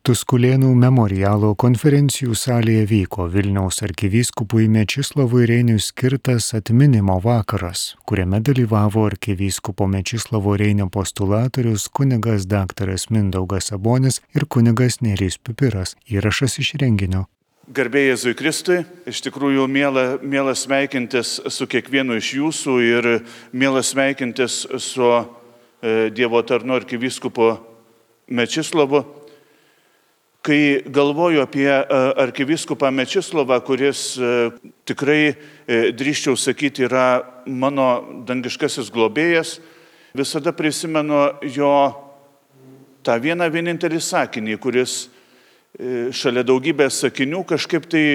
Tuskulėnų memorialo konferencijų salėje vyko Vilniaus arkivyskupui Mečislovui Reiniui skirtas atminimo vakaras, kuriame dalyvavo arkivyskupo Mečislovo Reinio postulatorius kunigas daktaras Mindaugas Sabonis ir kunigas Nerijus Pipiras. Įrašas iš renginio. Garbė Jėzui Kristui, iš tikrųjų miela sveikintis su kiekvienu iš jūsų ir miela sveikintis su Dievo tarnu arkivyskupu Mečislovu. Kai galvoju apie arkivyskupą Mečislovą, kuris tikrai, drįsčiau sakyti, yra mano dangiškasis globėjas, visada prisimenu jo tą vienintelį sakinį, kuris šalia daugybės sakinių kažkaip tai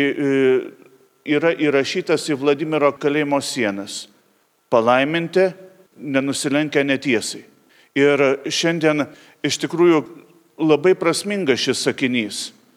yra įrašytas į Vladimiro kalėjimo sienas. Palaiminti, nenusilenkę netiesai. Ir šiandien iš tikrųjų labai prasmingas šis sakinys.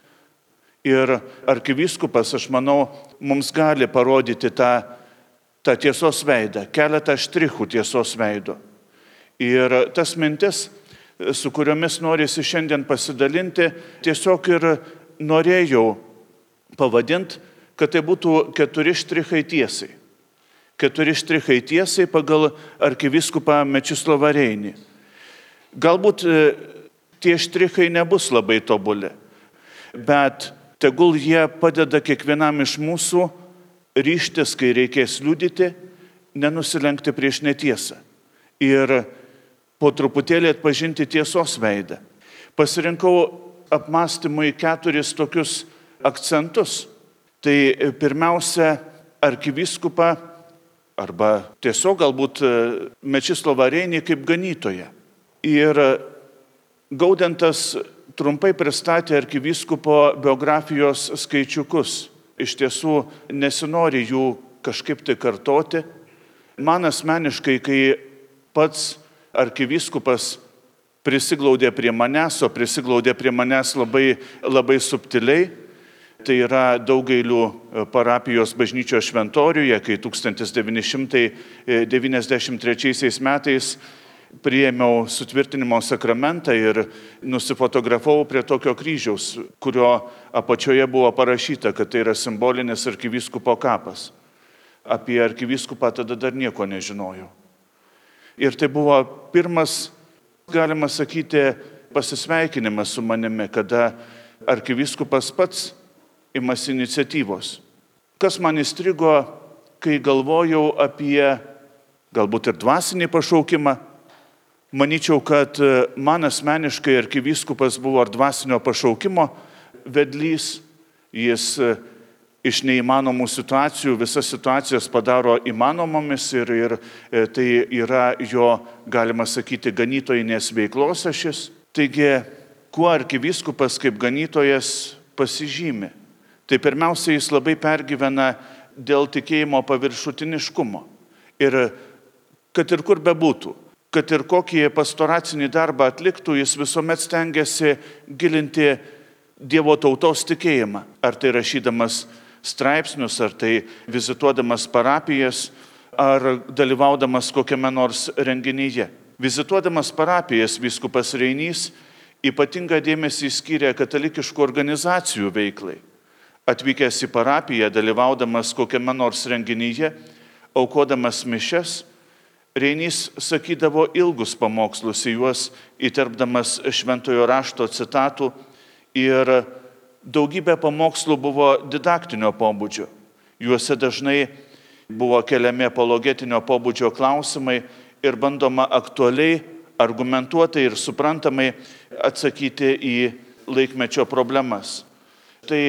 Ir arkivyskupas, aš manau, mums gali parodyti tą tiesos veidą, keletą štrichų tiesos veido. Ir tas mintis, su kuriomis norisi šiandien pasidalinti, tiesiog ir norėjau pavadinti, kad tai būtų 4 štrichai tiesai. 4 štrichai tiesai pagal arkivyskupą Mečislovą Reinį. Galbūt tie štrichai nebus labai tobuli, bet tegul jie padeda kiekvienam iš mūsų ryžtis, kai reikės liudyti, nenusilenkti prieš netiesą ir po truputėlį atpažinti tiesos veidą. Pasirinkau apmąstymui 4 tokius akcentus. Tai pirmiausia, arkivyskupą arba tiesiog galbūt Mečislovą Reinį kaip ganytoją. Ir Gaudentas trumpai pristatė arkivyskupo biografijos skaičiukus. Iš tiesų nesinori jų kažkaip tai kartoti. Man asmeniškai, kai pats arkivyskupas prisiglaudė prie manęs, o prisiglaudė prie manęs labai subtiliai, tai yra Daugailių parapijos bažnyčios šventoriuje, kai 1993 metais priėmiau sutvirtinimo sakramentą ir nusifotografavau prie tokio kryžiaus, kurio apačioje buvo parašyta, kad tai yra simbolinis arkivyskupo kapas. Apie arkivyskupą tada dar nieko nežinojau. Ir tai buvo pirmas, galima sakyti, pasisveikinimas su manimi, kada arkivyskupas pats imasi iniciatyvos. Kas man įstrigo, kai galvojau apie galbūt ir dvasinį pašaukimą. Manyčiau, kad man asmeniškai arkivyskupas buvo ir dvasinio pašaukimo vedlys. Jis iš neįmanomų situacijų visas situacijas padaro įmanomomis ir tai yra jo, galima sakyti, ganytojinės veiklos ašis. Taigi, kuo arkivyskupas kaip ganytojas pasižymi? Tai pirmiausia, jis labai pergyvena dėl tikėjimo paviršutiniškumo. Ir kad ir kur bebūtų, kad ir kokį pastoracinį darbą atliktų, jis visuomet stengiasi gilinti Dievo tautos tikėjimą. Ar tai rašydamas straipsnius, ar tai vizituodamas parapijas, ar dalyvaudamas kokiame nors renginyje. Vizituodamas parapijas vyskupas Reinys ypatingą dėmesį skyrė katalikiškų organizacijų veiklai. Atvykęs į parapiją, dalyvaudamas kokiame nors renginyje, aukodamas mišias, Reinys sakydavo ilgus pamokslus, į juos įterpdamas šventojo rašto citatų ir daugybė pamokslų buvo didaktinio pobūdžio. Juose dažnai buvo keliami apologetinio pobūdžio klausimai ir bandoma aktualiai, argumentuotai ir suprantamai atsakyti į laikmečio problemas. Tai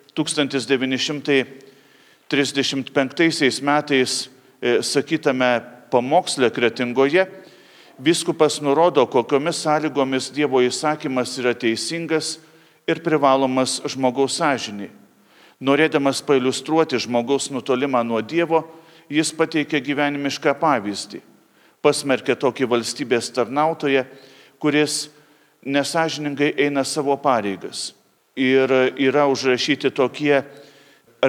1935 metais sakytame pamoksle Kretingoje vyskupas nurodo, kokiomis sąlygomis Dievo įsakymas yra teisingas ir privalomas žmogaus sąžiniai. Norėdamas pailiustruoti žmogaus nutolimą nuo Dievo, jis pateikė gyvenimišką pavyzdį. Pasmerkė tokį valstybės tarnautoją, kuris nesąžiningai eina savo pareigas. Ir yra užrašyti tokie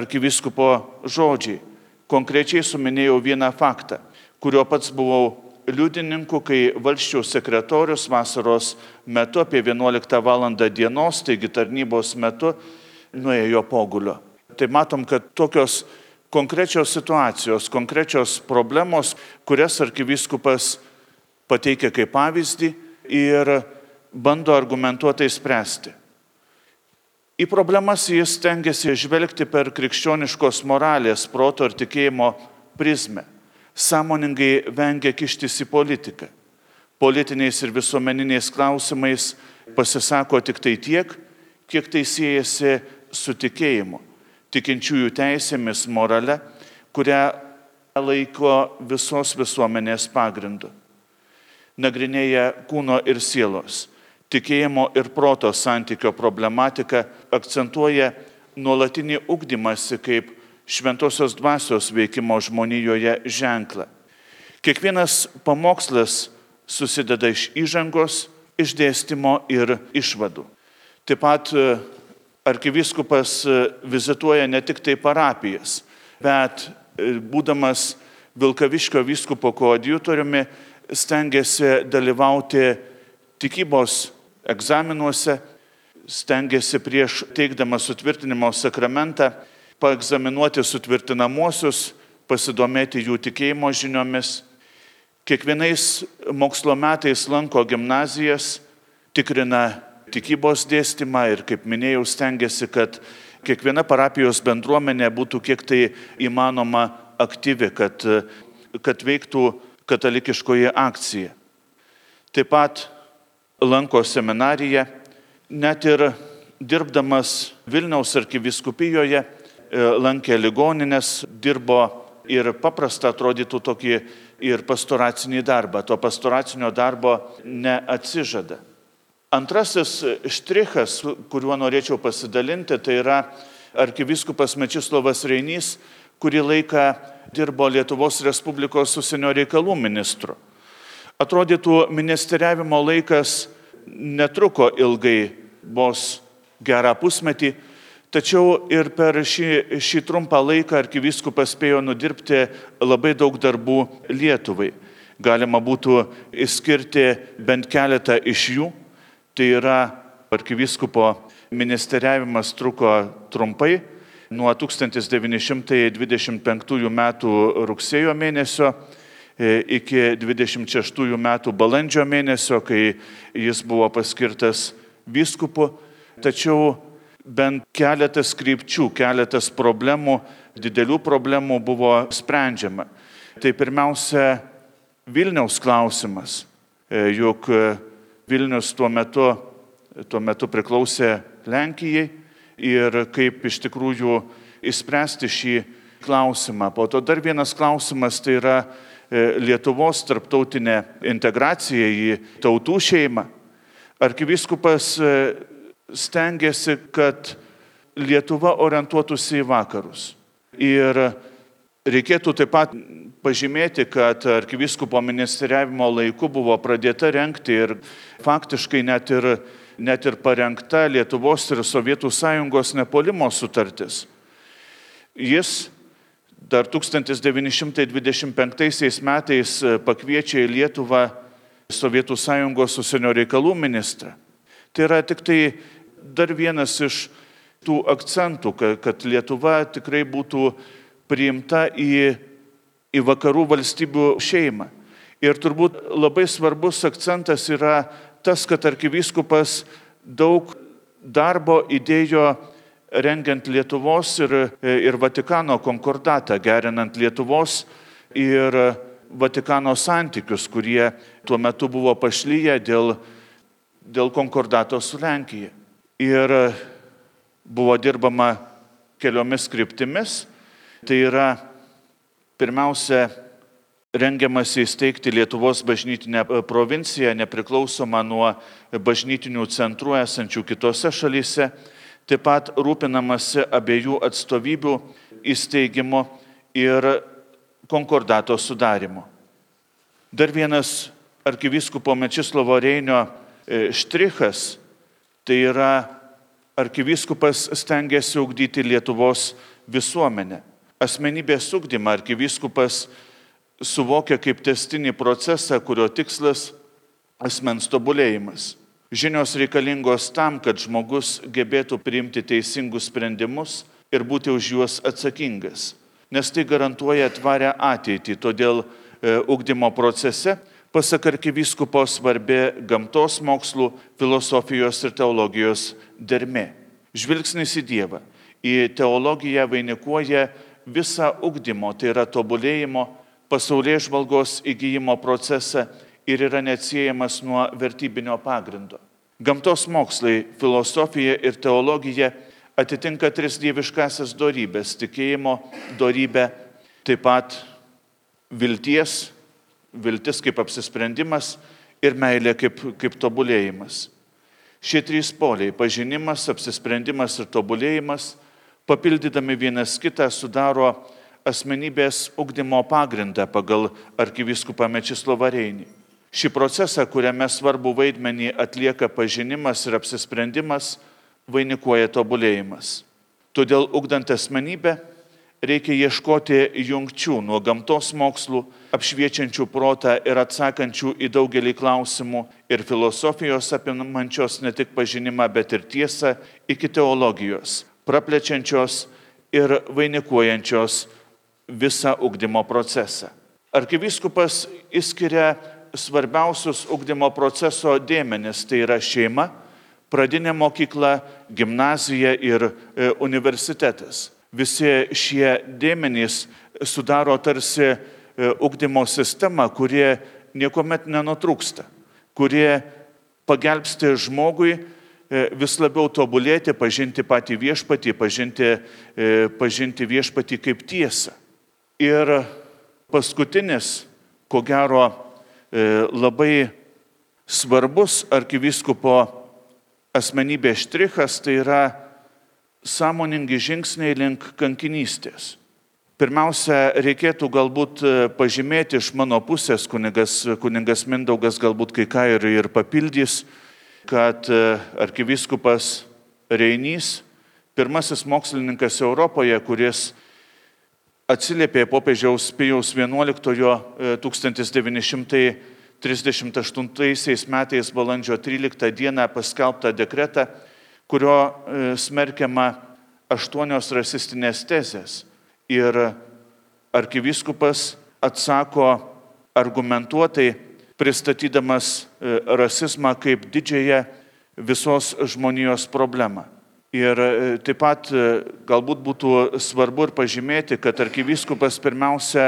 arkivyskupo žodžiai. Konkrečiai suminėjau vieną faktą, kurio pats buvau liudininkų, kai valsčiaus sekretorius vasaros metu apie 11 val. Dienos, taigi tarnybos metu, nuėjo pogulio. Tai matom, kad tokios konkrečios situacijos, konkrečios problemos, kurias arkivyskupas pateikia kaip pavyzdį ir bando argumentuotai spręsti. Į problemas jis stengiasi žvelgti per krikščioniškos moralės, proto ir tikėjimo prizmę. Sąmoningai vengia kištis į politiką. Politiniais ir visuomeniniais klausimais pasisako tik tai tiek, kiek tai siejasi su tikėjimu, tikinčiųjų teisėmis, morale, kurią laiko visos visuomenės pagrindu. Nagrinėja kūno ir sielos, tikėjimo ir proto santykio problematiką, akcentuoja nuolatinį ugdymąsi kaip šventosios dvasios veikimo žmonijoje ženklą. Kiekvienas pamokslas susideda iš įžangos, išdėstymo ir išvadų. Taip pat arkivyskupas vizituoja ne tik tai parapijas, bet būdamas Vilkaviškio vyskupo koadjutoriumi stengiasi dalyvauti tikybos egzaminuose, stengiasi prieš teikdamas sutvirtinimo sakramentą paegzaminuoti sutvirtinamuosius, pasidomėti jų tikėjimo žiniomis. Kiekvienais mokslo metais lanko gimnazijas, tikrina tikybos dėstymą ir, kaip minėjau, stengiasi, kad kiekviena parapijos bendruomenė būtų kiek tai įmanoma aktyvi, kad veiktų katalikiškoji akcija. Taip pat lanko seminariją, net ir dirbdamas Vilniaus arkivyskupijoje, lankė ligoninės, dirbo ir paprastą atrodytų tokį ir pastoracinį darbą. To pastoracinio darbo neatsižada. Antrasis štrichas, kuriuo norėčiau pasidalinti, tai yra arkivyskupas Mečislovas Reinys, kurį laiką dirbo Lietuvos Respublikos užsienio reikalų ministru. Atrodytų, ministeriavimo laikas netruko ilgai, vos gerą pusmetį, tačiau ir per šį trumpą laiką arkivyskupas spėjo nudirbti labai daug darbų Lietuvai. Galima būtų išskirti bent keletą iš jų. Tai yra arkivyskupo ministeriavimas truko trumpai, nuo 1925 metų rugsėjo mėnesio iki 26 metų balandžio mėnesio, kai jis buvo paskirtas vyskupu, tačiau bent keletas krypčių, keletas problemų, didelių problemų buvo sprendžiama. Tai pirmiausia, Vilniaus klausimas, juk Vilnius tuo metu priklausė Lenkijai ir kaip iš tikrųjų išspręsti šį klausimą. Po to dar vienas klausimas, tai yra Lietuvos tarptautinė integracija į tautų šeimą. Arkivyskupas stengiasi, kad Lietuva orientuotųsi į vakarus. Ir reikėtų taip pat pažymėti, kad arkivyskupo ministeriavimo laiku buvo pradėta rengti ir faktiškai net ir parengta Lietuvos ir Sovietų Sąjungos nepuolimo sutartis. Jis dar 1925 metais pakviečia į Lietuvą Sovietų Sąjungos užsienio reikalų ministrą. Tai yra tik tai dar vienas iš tų akcentų, kad Lietuva tikrai būtų priimta į vakarų valstybių šeimą. Ir turbūt labai svarbus akcentas yra tas, kad arkivyskupas daug darbo įdėjo rengiant Lietuvos ir Vatikano konkordatą, gerinant Lietuvos ir Vatikano santykius, kurie tuo metu buvo pašlyję dėl konkordato su Lenkija. Ir buvo dirbama keliomis kryptimis. Tai yra pirmiausia rengiamasi įsteigti Lietuvos bažnytinę provinciją, nepriklausomą nuo bažnytinių centrų esančių kitose šalyse. Taip pat rūpinamasi abiejų atstovybių įsteigimu ir konkordato sudarimo. Dar vienas arkivyskupo Mečislovo Reinio štrichas, tai yra arkivyskupas stengiasi ugdyti Lietuvos visuomenę. Asmenybės ugdymą arkivyskupas suvokia kaip tęstinį procesą, kurio tikslas asmens tobulėjimas. Žinios reikalingos tam, kad žmogus gebėtų priimti teisingus sprendimus ir būti už juos atsakingas, nes tai garantuoja tvarę ateitį. Todėl ugdymo procese, pasak arkivyskupo, svarbi gamtos mokslų, filosofijos ir teologijos dermė. Žvilgsnis į Dievą, į teologiją vainikuoja visą ugdymo, tai yra tobulėjimo, pasaulėžvalgos įgyjimo procesą ir yra neatsiejamas nuo vertybinio pagrindo. Gamtos mokslai, filosofija ir teologija atitinka tris dieviškasias dorybės - tikėjimo dorybę, taip pat viltis kaip apsisprendimas ir meilė kaip tobulėjimas. Šie trys poliai - pažinimas, apsisprendimas ir tobulėjimas, papildydami vienas kitą, sudaro asmenybės ugdymo pagrindą pagal arkivyskupą Mečislovą Reinį. Šį procesą, kuriame svarbu vaidmenį atlieka pažinimas ir apsisprendimas, vainikuoja tobulėjimas. Todėl ugdant asmenybę reikia ieškoti jungčių nuo gamtos mokslų, apšviečiančių protą ir atsakančių į daugelį klausimų, ir filosofijos apimančios ne tik pažinimą, bet ir tiesą, iki teologijos, praplečiančios ir vainikuojančios visą ugdymo procesą. Arkivyskupas išskiria svarbiausius ugdymo proceso dėmenis, tai yra šeima, pradinė mokykla, gimnazija ir universitetas. Visi šie dėmenys sudaro tarsi ugdymo sistemą, kurie niekuomet nenutrūksta, kurie pagelbsti žmogui vis labiau tobulėti, pažinti patį viešpatį, pažinti viešpatį kaip tiesą. Ir paskutinis, ko gero, labai svarbus arkivyskupo asmenybės štrichas, tai yra sąmoningi žingsniai link kankinystės. Pirmiausia, reikėtų galbūt pažymėti iš mano pusės, kunigas Mindaugas galbūt kai ką ir papildys, kad arkivyskupas Reinys, pirmasis mokslininkas Europoje, kuris atsiliepė popiežiaus Pijaus XI 1938 metais balandžio 13 dieną paskelbtą dekretą, kurio smerkiama 8 rasistinės tezės. Ir arkivyskupas atsako argumentuotai, pristatydamas rasizmą kaip didžiąją visos žmonijos problemą. Ir taip pat galbūt būtų svarbu ir pažymėti, kad arkivyskupas pirmiausia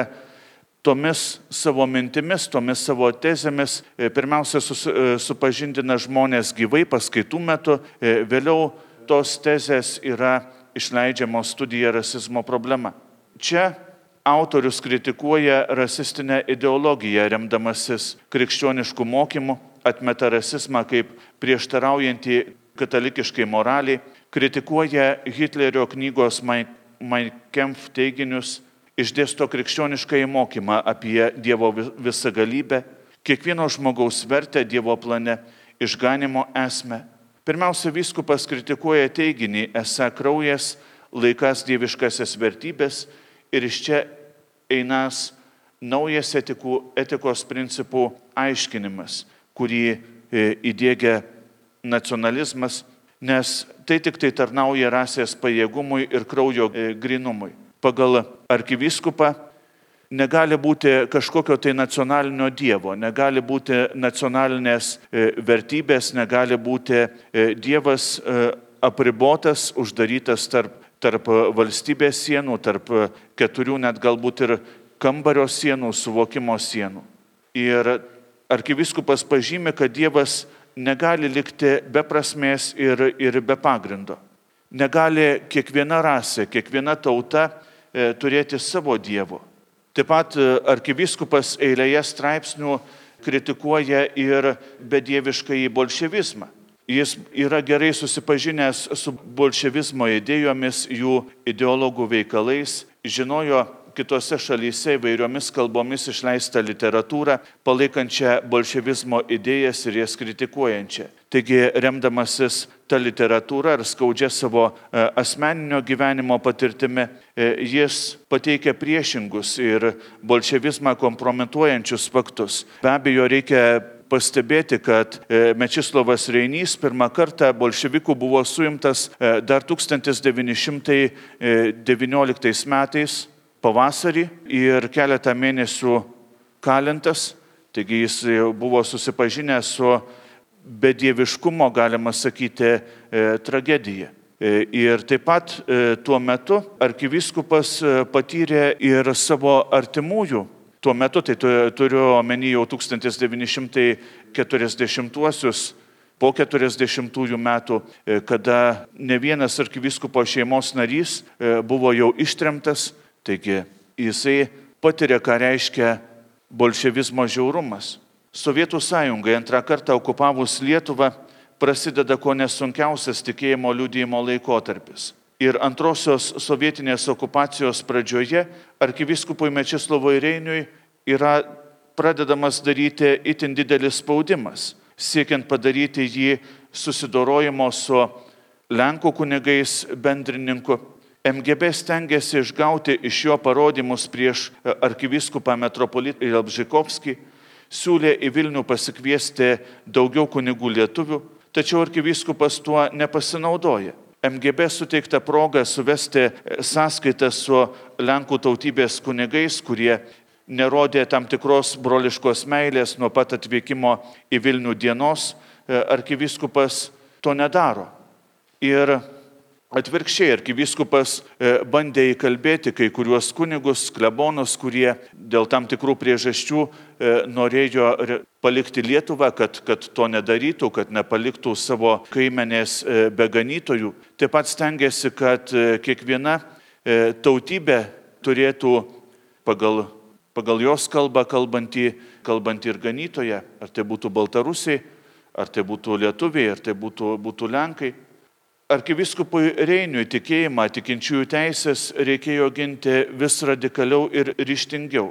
tomis savo mintimis, tomis savo tezėmis pirmiausia supažindina žmonės gyvai paskaitų metu, vėliau tos tezės yra išleidžiamos studija rasizmo problema. Čia autorius kritikuoja rasistinę ideologiją, remdamasis krikščioniškų mokymų, atmeta rasizmą kaip prieštaraujantį katalikiškai moraliai, kritikuoja Hitlerio knygos Mein Kampf teiginius, išdėsto krikščioniškąjį mokymą apie Dievo visagalybę, kiekvieno žmogaus vertę Dievo plane, išganimo esmę. Pirmiausia, vyskupas kritikuoja teiginį, esą kraujas laikas dieviškasias vertybės ir iš čia einas naujas etikos principų aiškinimas, kurį įdiegia nacionalizmas, nes tai tik tai tarnauja rasės pajėgumui ir kraujo grynumui. Pagal arkivyskupą negali būti kažkokio tai nacionalinio dievo, negali būti nacionalinės vertybės, negali būti dievas apribotas, uždarytas tarp valstybės sienų, tarp 4 net galbūt ir kambario sienų, suvokimo sienų. Ir arkivyskupas pažymi, kad Dievas negali likti be prasmės ir be pagrindo. Negali kiekviena rasė, kiekviena tauta turėti savo Dievo. Taip pat arkivyskupas eilėje straipsnių kritikuoja ir bedieviškąjį bolševizmą. Jis yra gerai susipažinęs su bolševizmo idėjomis, jų ideologų veikalais, žinojo, kitose šalyse įvairiomis kalbomis išleistą literatūrą, palaikančią bolševizmo idėjas ir jas kritikuojančią. Taigi, remdamasis tą literatūrą ir skaudžia savo asmeninio gyvenimo patirtimi, jis pateikia priešingus ir bolševizmą kompromituojančius faktus. Be abejo, reikia pastebėti, kad Mečislovas Reinys pirmą kartą bolševikų buvo suimtas dar 1919 metais pavasarį ir keletą mėnesių kalintas. Taigi jis buvo susipažinęs su bedieviškumo, galima sakyti, tragedija. Ir taip pat tuo metu arkivyskupas patyrė ir savo artimųjų. Tuo metu, tai turiu omeny jau 1940-uosius, po 40 metų, kada ne vienas arkivyskupo šeimos narys buvo jau ištremtas, taigi jisai patiria, ką reiškia bolševizmo žiaurumas. Sovietų sąjungai antrą kartą okupavus Lietuvą prasideda kone sunkiausias tikėjimo liudijimo laikotarpis. Ir antrosios sovietinės okupacijos pradžioje arkivyskupui Mečislovui Reiniui yra pradedamas daryti itin didelis spaudimas, siekiant padaryti jį susidorojimo su Lenkų kunigais bendrininku. MGB stengiasi išgauti iš jo parodymus prieš arkivyskupą metropolitą Jalbžykovskį, siūlė į Vilnių pasikviesti daugiau kunigų lietuvių, tačiau arkivyskupas tuo nepasinaudoja. MGB suteikta proga suvesti sąskaitą su Lenkų tautybės kunigais, kurie nerodė tam tikros broliškos meilės nuo pat atvykimo į Vilnių dienos, arkivyskupas to nedaro. Ir atvirkščiai arkivyskupas bandė įkalbėti kai kuriuos kunigus, klebonus, kurie dėl tam tikrų priežasčių norėjo palikti Lietuvą, kad to nedarytų, kad nepaliktų savo kaimenės be ganytojų. Taip pat stengiasi, kad kiekviena tautybė turėtų pagal jos kalbą kalbantį ir ganytoją, ar tai būtų baltarusiai, ar tai būtų lietuviai, ar tai būtų lenkai. Arkivyskupui Reiniui tikėjimą, tikinčiųjų teisės reikėjo ginti vis radikaliau ir ryžtingiau.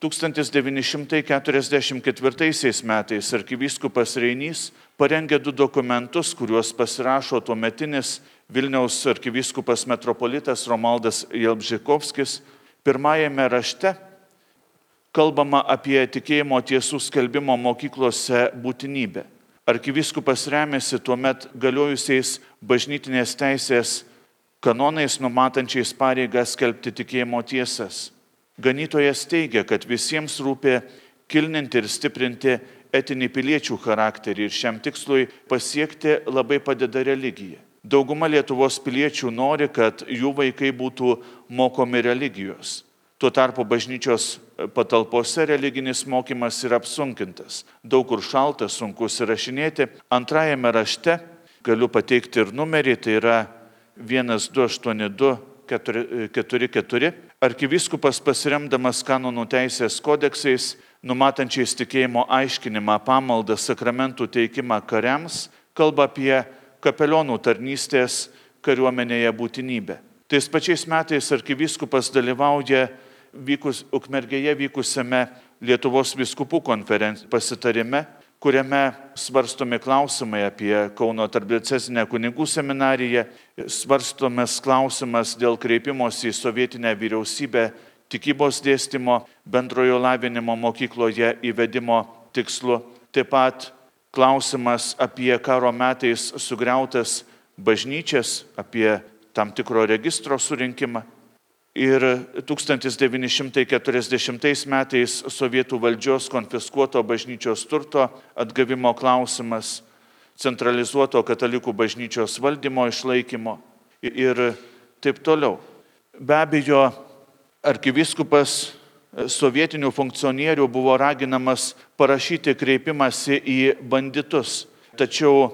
1944 metais arkivyskupas Reinys parengė 2 dokumentus, kuriuos pasirašo tuometinis Vilniaus arkivyskupas metropolitas Romaldas Jalbžykovskis. Pirmajame rašte kalbama apie tikėjimo tiesų skelbimo mokyklose būtinybę. Arkivyskupas remiasi tuomet galiojusiais bažnytinės teisės kanonais numatančiais pareigą skelbti tikėjimo tiesas. Ganytojas teigia, kad visiems rūpi kilninti ir stiprinti etinį piliečių charakterį ir šiam tikslui pasiekti labai padeda religija. Dauguma Lietuvos piliečių nori, kad jų vaikai būtų mokomi religijos. Tuo tarpu bažnyčios patalpose religinis mokymas yra apsunkintas. Daug kur šalta, sunku įsirašinėti. Antrajame rašte galiu pateikti ir numerį, tai yra 128244. Arkivyskupas pasiremdamas kanonų teisės kodeksais, numatančiais tikėjimo aiškinimą, pamaldą, sakramentų teikimą kariams, kalba apie kapelionų tarnystės kariuomenėje būtinybę. Tais pačiais metais arkivyskupas dalyvauja Ukmergėje vykusiame Lietuvos vyskupų pasitarime, kuriame svarstomi klausimai apie Kauno tarpdiecezinę kunigų seminariją, svarstomas klausimas dėl kreipimosi į sovietinę vyriausybę tikybos dėstymo bendrojo lavinimo mokykloje įvedimo tikslu. Taip pat klausimas apie karo metais sugriautas bažnyčias, apie tam tikro registro surinkimą. Ir 1940 metais sovietų valdžios konfiskuoto bažnyčios turto atgavimo klausimas, centralizuoto katalikų bažnyčios valdymo išlaikymo ir taip toliau. Be abejo, arkivyskupas sovietinių funkcionierių buvo raginamas parašyti kreipimąsi į banditus. Tačiau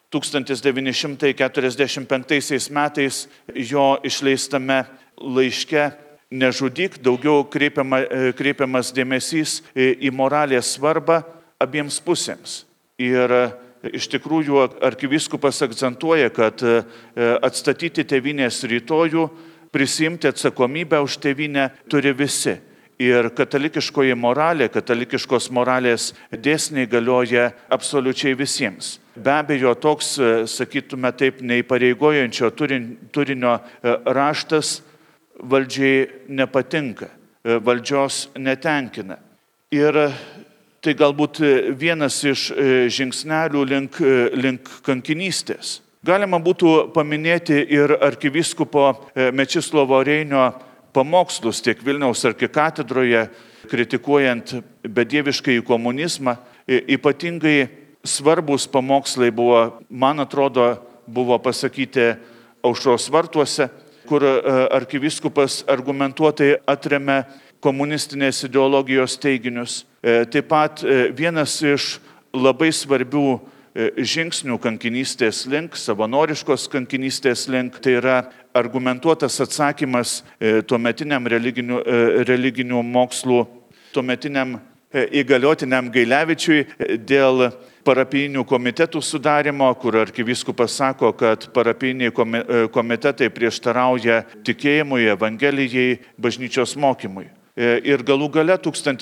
1945 metais jo išleistame laiške Nežudyk daugiau kreipiamas dėmesys į moralės svarbą abiems pusėms. Ir iš tikrųjų arkivyskupas akcentuoja, kad atstatyti tėvynės rytojų prisimti atsakomybę už tėvynę turi visi. Ir katalikiškoji moralė, katalikiškos moralės dėsniai galioja absoliučiai visiems. Be abejo, toks, sakytume taip, neįpareigojančio turinio raštas valdžiai nepatinka, valdžios netenkina. Ir tai galbūt vienas iš žingsnelių link kankinystės. Galima būtų paminėti ir arkivyskupo Mečislovo Reinio pamokslus tiek Vilniaus arkikatedroje, kritikuojant bedieviškąjį komunizmą. Ypatingai svarbus pamokslai buvo, man atrodo, buvo pasakyti Aušros vartuose, kur arkivyskupas argumentuotai atremia komunistinės ideologijos teiginius. Taip pat vienas iš labai svarbių žingsnių kankinystės link, savanoriškos kankinystės link, tai yra argumentuotas atsakymas tuometiniam religinių mokslų, tuometiniam įgaliotiniam Gailevičiui dėl parapijinių komitetų sudarimo, kur arkivyskupas sako, kad parapijiniai komitetai prieštarauja tikėjimui, evangelijai, bažnyčios mokymui. Ir galų gale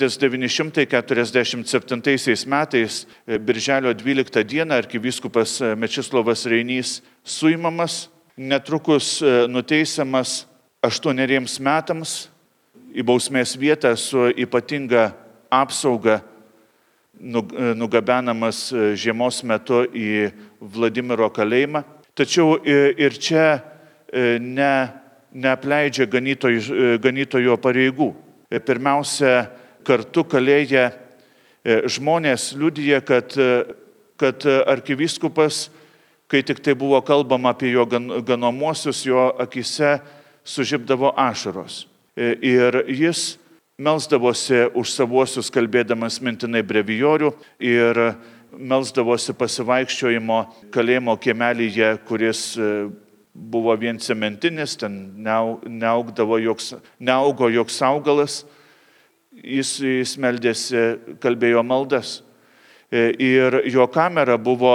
1947 metais, birželio 12 dieną, arkivyskupas Mečislovas Reinys suimamas, netrukus nuteisiamas 8 metams į bausmės vietą su ypatinga apsauga, nugabenamas žiemos metu į Vladimiro kalėjimą. Tačiau ir čia neapleidžia ganytojo pareigų. Pirmiausia, kartu kalėję žmonės liudija, kad arkivyskupas, kai tik tai buvo kalbama apie jo ganomuosius, jo akise sužibdavo ašaros. Ir jis melsdavosi už savuosius, kalbėdamas mintinai brevijorių, ir melsdavosi pasivaikščiojimo kalėjimo kiemelyje, kuris buvo vien cementinis, ten neaugo joks augalas, jis meldėsi, kalbėjo maldas. Ir jo kamera buvo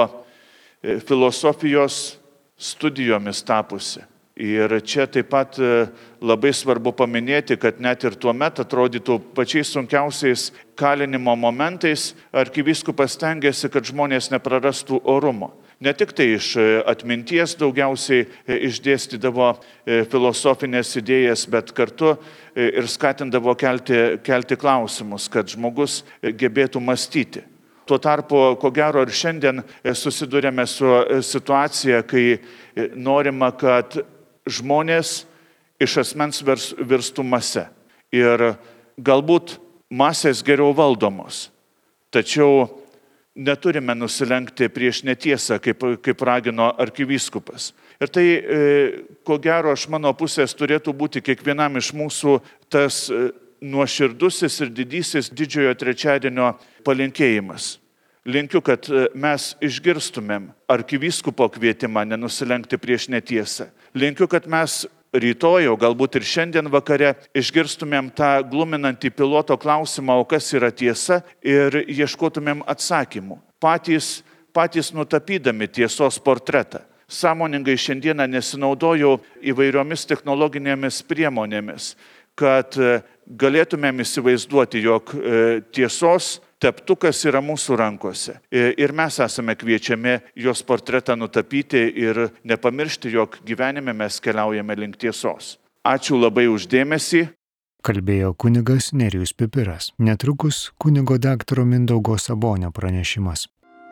filosofijos studijomis tapusi. Ir čia taip pat labai svarbu paminėti, kad net ir tuo metu atrodytų pačiais sunkiausiais kalinimo momentais arkivyskupas stengiasi, kad žmonės neprarastų orumo. Ne tik tai iš atminties daugiausiai išdėstydavo filosofinės idėjas, bet kartu ir skatindavo kelti klausimus, kad žmogus gebėtų mąstyti. Tuo tarpu, ko gero, ir šiandien susidurėme su situacija, kai norima, kad žmonės iš asmens virstų mase. Ir galbūt masės geriau valdomos, tačiau neturime nusilenkti prieš netiesą, kaip ragino arkivyskupas. Ir tai, ko gero, iš mano pusės turėtų būti kiekvienam iš mūsų tas nuoširdusis ir didysis didžiojo trečiadienio palinkėjimas. Linkiu, kad mes išgirstumėm arkivyskupo kvietimą nenusilenkti prieš netiesą. Linkiu, kad mes rytoj, o galbūt ir šiandien vakare, išgirstumėm tą gluminantį piloto klausimą, o kas yra tiesa, ir ieškotumėm atsakymų. Patys nutapydami tiesos portretą. Sąmoningai šiandieną nesinaudojau įvairiomis technologinėmis priemonėmis, kad galėtumėm įsivaizduoti, jog tiesos teptukas yra mūsų rankose. Ir mes esame kviečiami jos portretą nutapyti ir nepamiršti, jog gyvenime mes keliaujame link tiesos. Ačiū labai už dėmesį. Kalbėjo kunigas Nerijus Pipiras. Netrukus kunigo daktaro Mindaugo Sabonio pranešimas.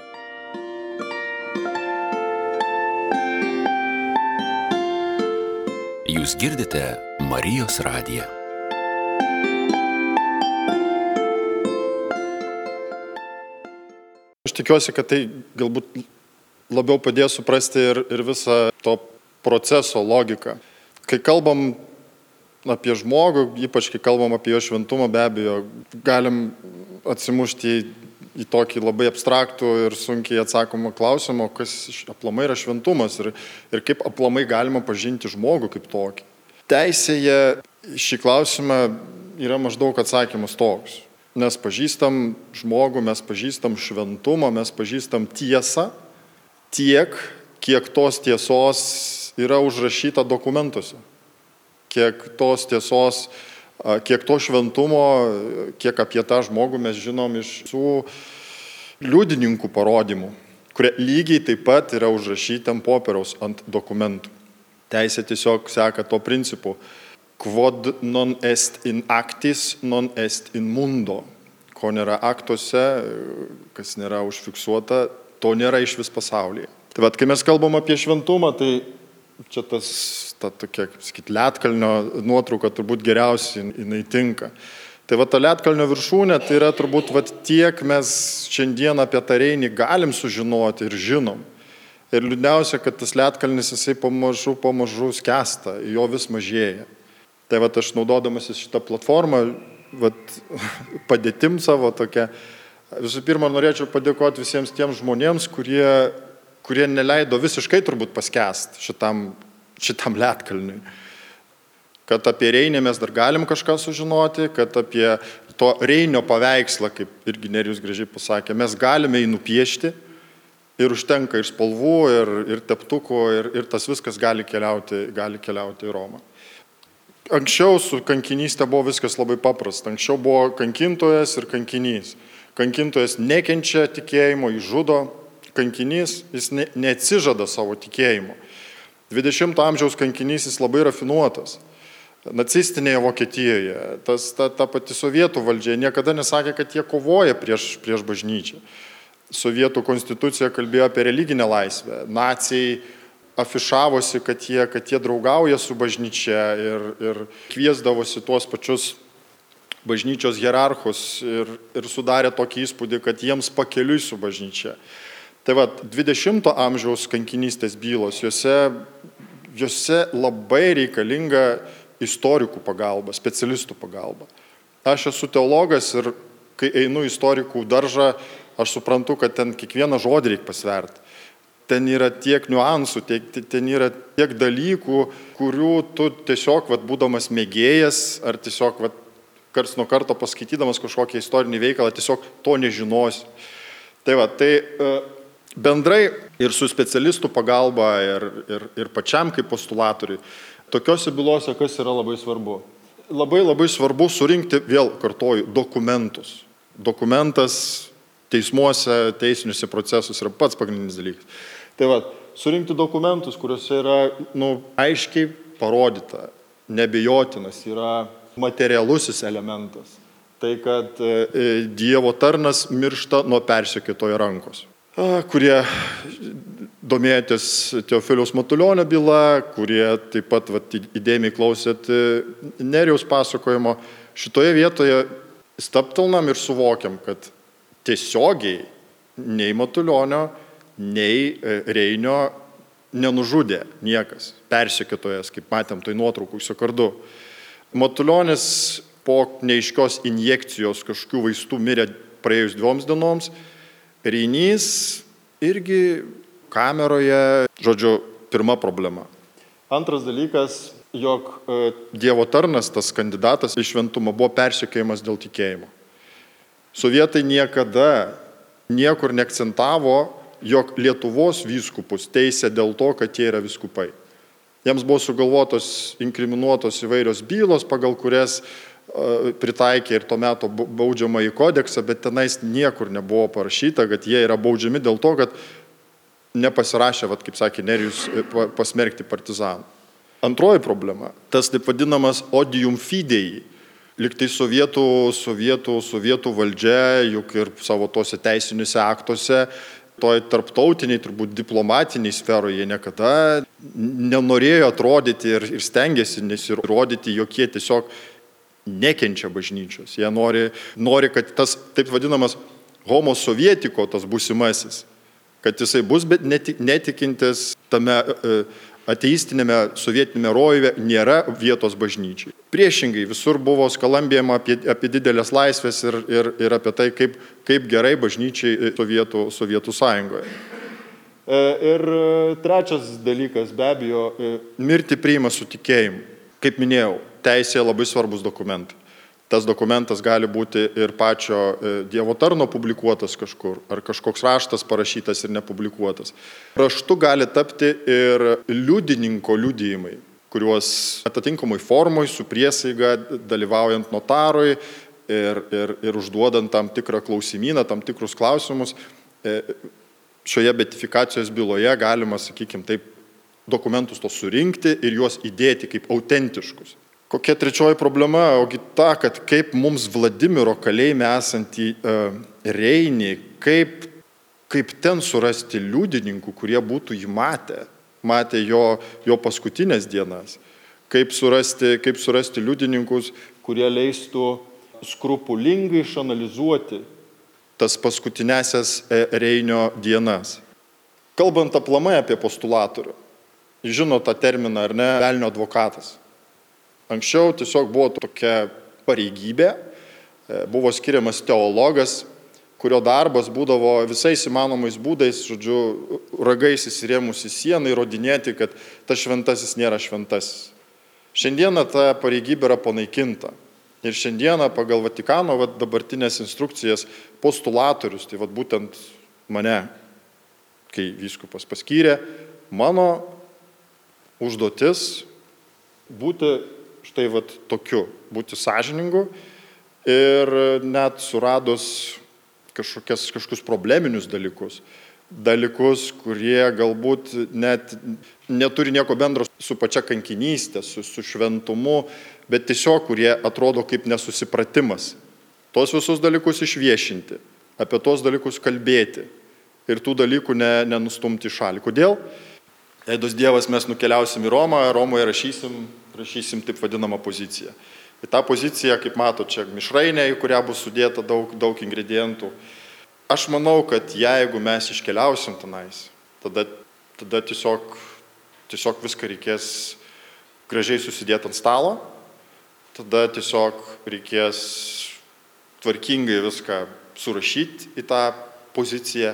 Jūs girdite Marijos radiją. Aš tikiuosi, kad tai galbūt labiau padės suprasti ir visą to proceso logiką. Kai kalbam apie žmogų, ypač kai kalbam apie jo šventumą, be abejo, galim atsimušti į tokį labai abstraktų ir sunkiai atsakomą klausimą, kas aplamai yra šventumas ir kaip aplamai galima pažinti žmogų kaip tokį. Teisėje šį klausimą yra maždaug atsakymas toks. Mes pažįstam žmogų, mes pažįstam šventumą, mes pažįstam tiesą tiek, kiek tos tiesos yra užrašyta dokumentuose. kiek tos tiesos, kiek to šventumo, kiek apie tą žmogų mes žinom iš visų liudininkų parodymų, kurie lygiai taip pat yra užrašyti ant popieriaus, ant dokumentų. Teisė tiesiog seka to principu. Quod non est in actis, non est in mundo. Ko nėra aktuose, kas nėra užfiksuota, to nėra iš vis pasaulyje. Tai vat, kai mes kalbam apie šventumą, tai čia ta tokia, kaip sakyti, ledkalnio nuotrauka turbūt geriausiai jinai tinka. Tai va ta ledkalnio viršūnė, tai yra turbūt vat tiek mes šiandien apie tą Reinį galim sužinoti ir žinom. Ir liūdniausia, kad tas ledkalnis jisai pamažu skęsta, jo vis mažėja. Tai vat aš naudodamasis šitą platformą, vat padėtim savo tokia, visų pirma norėčiau padėkoti visiems tiems žmonėms, kurie neleido visiškai turbūt paskęsti šitam ledkalniui. Kad apie Reinį mes dar galim kažką sužinoti, kad apie to Reinio paveikslą, kaip irgi Nerijus gražiai pasakė, mes galime jį nupiešti ir užtenka ir spalvų, ir teptukų, ir tas viskas gali keliauti į Romą. Anksčiau su kankinystė buvo viskas labai paprasta. Anksčiau buvo kankintojas ir kankinys. Kankintojas nekenčia tikėjimo, jis žudo. Kankinys, jis neatsižada savo tikėjimo. 20 amžiaus kankinys jis labai rafinuotas. Nacistinėje Vokietijoje, ta pati sovietų valdžia niekada nesakė, kad jie kovoja prieš bažnyčią. Sovietų konstitucija kalbėjo apie religinę laisvę. Naciai afišavosi, kad jie draugauja su bažnyčia ir kviesdavosi tuos pačius bažnyčios hierarchus ir sudarė tokį įspūdį, kad jiems pakeliui su bažnyčia. Tai va, 20 amžiaus kankinystės bylos, jose labai reikalinga istorikų pagalba, specialistų pagalba. Aš esu teologas ir kai einu į istorikų daržą, aš suprantu, kad ten kiekvieną žodį reikia pasverti. Ten yra tiek niuansų, ten yra tiek dalykų, kurių tu tiesiog, būdamas mėgėjas, ar tiesiog, karts nuo karto paskaitydamas kažkokią istorinį veikalą, tiesiog to nežinosi. Tai bendrai ir su specialistų pagalba, ir pačiam kaip postulatoriui, tokiose bylose kas yra labai svarbu? Labai svarbu surinkti, vėl kartoju, dokumentus. Dokumentas teismuose, teisiniuose procesuose yra pats pagrindinis dalykas. Tai surinkti dokumentus, kuriuose yra aiškiai parodyta, neabejotinas yra materialusis elementas. Tai, kad Dievo tarnas miršta nuo persekiotojo rankos. Kurie domėjotės Teofiliaus Matulionio byla, kurie taip pat įdėmiai klausėt Nerijaus pasakojimo, šitoje vietoje stabtelnam ir suvokiam, kad tiesiogiai nei Matulionio, nei Reinio nenužudė niekas, persekiotojas, kaip matėm tai nuotraukų su kardu. Matulionis po neaiškios injekcijos kažkokių vaistų mirė praėjus 2 dienoms, Reinys irgi kameroje, žodžiu, pirma problema. Antras dalykas, jog Dievo tarnas, tas kandidatas į šventumą, buvo persekiojamas dėl tikėjimo. Sovietai niekada niekur neakcentavo, jog Lietuvos vyskupus teisė dėl to, kad jie yra vyskupai. Jiems buvo sugalvotos, inkriminuotos įvairios bylos, pagal kurias pritaikė ir to meto baudžiamąjį kodeksą, bet tenais niekur nebuvo parašyta, kad jie yra baudžiami dėl to, kad nepasirašė, kaip sakė Nerijus, pasmerkti partizanų. Antroji problema, tas taip vadinamas odium fidei. Liktai sovietų valdžia, juk ir savo tose teisiniuose aktuose, toj tarptautiniai, turbūt diplomatiniai sferoje, jie niekada nenorėjo atrodyti ir stengiasi nesirodyti, jog jie tiesiog nekenčia bažnyčios. Jie nori, kad tas taip vadinamas homo sovietiko, tas būsimasis, kad jisai bus, bet netikintis tame ateistinėme sovietinėme rojuje nėra vietos bažnyčiai. Priešingai, visur buvo skalambėjama apie didelės laisvės ir apie tai, kaip gerai bažnyčiai Sovietų sąjungoje. Ir trečias dalykas, be abejo, mirti priima su tikėjimu. Kaip minėjau, teisėje labai svarbus dokumentai. Tas dokumentas gali būti ir pačio Dievo tarno publikuotas kažkur, ar kažkoks raštas parašytas ir nepublikuotas. Raštu gali tapti ir liudininko liudijimai. kuriuos atitinkamai formoj su priesaiga dalyvaujant notarui ir užduodant tam tikrą klausimyną, tam tikrus klausimus, šioje beatifikacijos byloje galima, sakykime, taip, dokumentus to surinkti ir juos įdėti kaip autentiškus. Kokia trečioji problema? Ogi ta, kad kaip mums Vladimiro kalėjime esantį Reinį, kaip ten surasti liudininkų, kurie būtų jį matė jo paskutinės dienas, kaip surasti liudininkus, kurie leistų skrupulingai išanalizuoti tas paskutinėsias Reinio dienas. Kalbant aplamai apie postulatorių, žino tą terminą, ar ne, velnio advokatas. Anksčiau tiesiog buvo tokia pareigybė, buvo skiriamas teologas, kurio darbas būdavo visais įmanomais būdais, žodžiu, ragais įsirėmus į sieną įrodinėti, kad tas šventasis nėra šventasis. Šiandieną ta pareigybė yra panaikinta. Ir šiandieną pagal Vatikano dabartinės instrukcijas postulatorius, tai būtent mane, kai vyskupas paskyrė, mano užduotis būti štai tokiu, būti sąžiningu ir net suradus kažkokius probleminius dalykus, kurie galbūt net neturi nieko bendro su pačia kankinystė, su šventumu, bet tiesiog kurie atrodo kaip nesusipratimas. Tos visus dalykus išviešinti, apie tos dalykus kalbėti ir tų dalykų nenustumti į šalį. Kodėl? Jei duos Dievas, mes nukeliausim į Romą, Romoje rašysim taip vadinamą poziciją. Į tą poziciją, kaip mato, čia mišrainė, į kurią bus sudėta daug ingredientų. Aš manau, kad jeigu mes iškeliausim tenais, tada tiesiog viską reikės gražiai susidėti ant stalo, tada tiesiog reikės tvarkingai viską surašyti į tą poziciją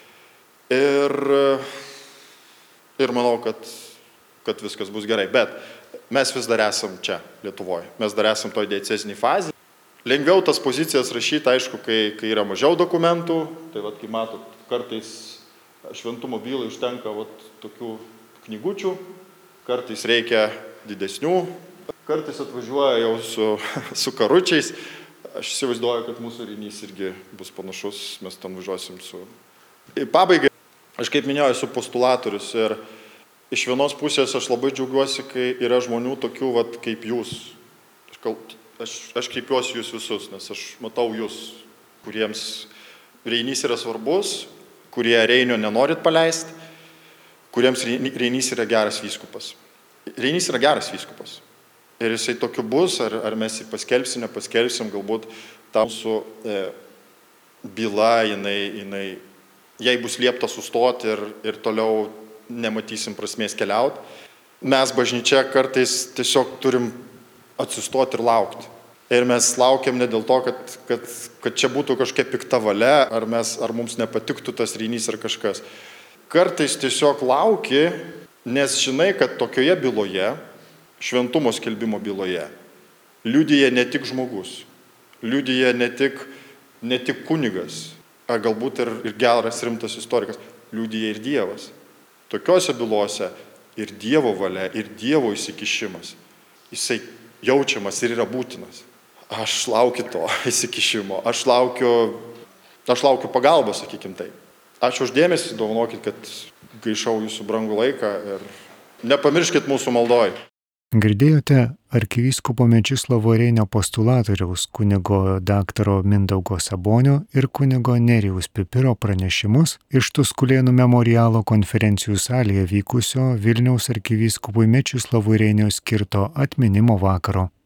ir manau, kad viskas bus gerai. Bet mes vis dar esam čia, Lietuvoje. Mes dar esam toj dieceziniai fazėje. Lengviau tas pozicijas rašyti, aišku, kai yra mažiau dokumentų. Tai kaip matot, kartais šventumo bylai užtenka tokių knygučių, kartais reikia didesnių, kartais atvažiuoja jau su karučiais. Aš įsivaizduoju, kad mūsų Reinys irgi bus panašus, mes ten važiuosim su... Pabaigai, aš kaip minėjau, esu postulatorius ir iš vienos pusės aš labai džiaugiuosi, kai yra žmonių tokių kaip jūs. Aš kreipiuosi jūs visus, nes aš matau jūs, kuriems Reinys yra svarbus, kurie Reinio nenorit paleisti, kuriems Reinys yra geras vyskupas. Reinys yra geras vyskupas. Ir jisai tokiu bus, ar mes jį paskelbsim, nepaskelbsim, galbūt ta mūsų byla, jai bus liepta sustoti ir toliau nematysim prasmės keliauti. Mes bažnyčia kartais tiesiog turim atsistoti ir laukti. Ir mes laukiam ne dėl to, kad čia būtų kažkokia pikta valia, ar mums nepatiktų tas Reinys ar kažkas. Kartais tiesiog lauki, nes žinai, kad tokioje byloje, šventumo skelbimo byloje, liudija ne tik žmogus, liudija ne tik kunigas, ar galbūt ir geras rimtas istorikas, liudija ir Dievas. Tokiose bylose ir Dievo valia, ir Dievo įsikišimas, jisai jaučiamas ir yra būtinas. Aš laukiu to įsikišimo, aš laukiu pagalbos, sakykim tai. Ačiū už dėmesį, dovanokit, kad gaišau jūsų brangų laiką ir nepamirškit mūsų maldoj. Girdėjote arkivyskupo Mečislovo Reinio postulatoriaus kunigo daktaro Mindaugo Sabonio ir kunigo Nerijaus Pipiro pranešimus iš Tuskulėnų memorialo konferencijų salėje vykusio Vilniaus arkivyskupui Mečislovui Reiniui skirto atminimo vakaro.